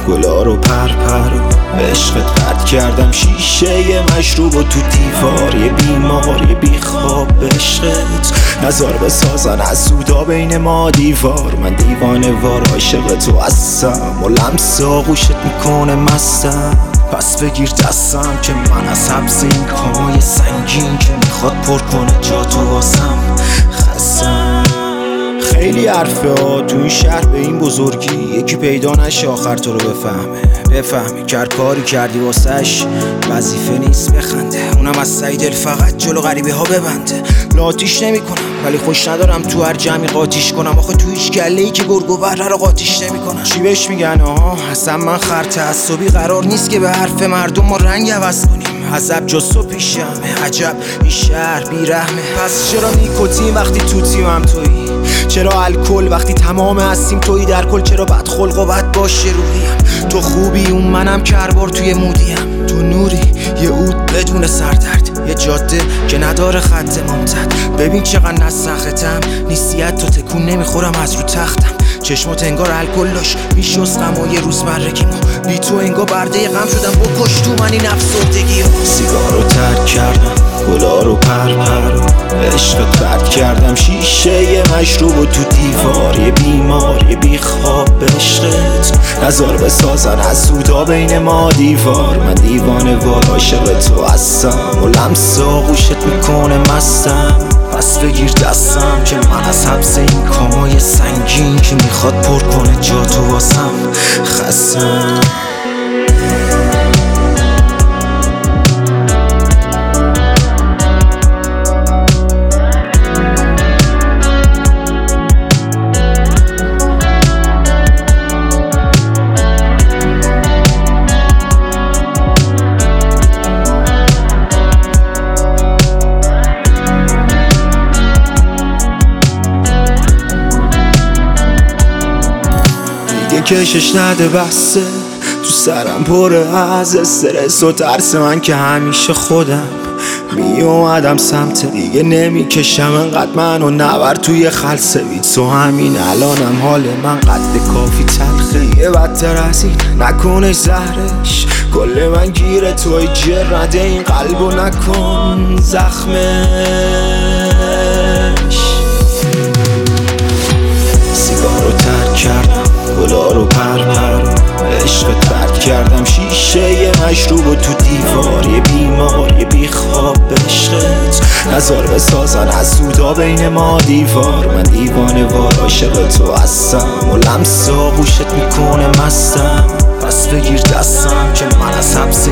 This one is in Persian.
گلا رو پر به عشقت پرت کردم شیشه مشروب و تو دیوار یه بیمار یه بیخواب به عشقت نظر بسازن از سودا بین ما دیوار. من دیوانه وار عاشق تو هستم و لمس آغوشت میکنه مستم. پس بگیر دستم که من از حبس این پای سنگین که میخواد پر کنه جا تو واسم خستم. خیلی حرفه ها تو این شهر به این بزرگی یکی پیدا نشه آخر تو رو بفهمی که هر کاری کردی واسش وظیفه نیست بخنده، اونم از سعی دل فقط جلو غریبه ها ببنده. لاتیش نمی کنم ولی خوش ندارم تو هر جمعی قاطیش کنم. آخه تو هیچ گله‌ای که گرگ و بره رو قاطیش نمی کنم. چی بهش میگن اصلا من خر تعصبی قرار نیست که به حرف مردم ما رنگ عوض کنیم. عذب جز تو پیشمه، عجب این شهر بیرحمه. پس چرا نیکوتین وقتی تو تیمم تویی؟ چرا الکل وقتی تمام هستیم تویی؟ در کل چرا بد خلق و بد باشه روحیم؟ تو خوبی اون منم کربار توی مودیم. تو نوری یه عود بدون سردرد، یه جاده که نداره خط ممتد. ببین چقدر نسختم نیستیت تو تکون نمیخورم از رو تختم. چشمات انگار الکل داشت میشست غم و یه روز مرگیمو بی تو انگار برده غم شدم بکش تو من این افسردگی. سیگارو ترک کردم گلا رو پر عشقت پرت کردم شیشه مشروب و تو دیوار یه بیمار یه بیخواب به عشقت نظر بسازن از سودا بین ما دیوار. من دیوانه وار عاشق تو هستم و لمس آغوشت میکنه مستم. پس بگیر دستم که من از حبس این کامای سنگین که میخواد پر کنه جا تو واسم خستم. کشش نده بسته تو سرم پره از استرس و ترس من که همیشه خودم می اومدم سمت دیگه نمیکشم انقدر منو نبر توی خلصوی. تو همین الانم حال من قد کافی تلخه یه بدتر از این نکنش زهرش. کل من گیره توی جرده این قلبو نکن زخمش. سیگارو ترک کردم گلا رو پر عشقت پرت کردم شیشه مشروب و تو دیوار یه بیمار یه بیخواب به عشقت نظر بسازن از سودا بین ما دیوار. من دیوانه وار عاشق تو هستم و لمس آغوشت میکنه مستم. پس بگیر دستم که من از حبس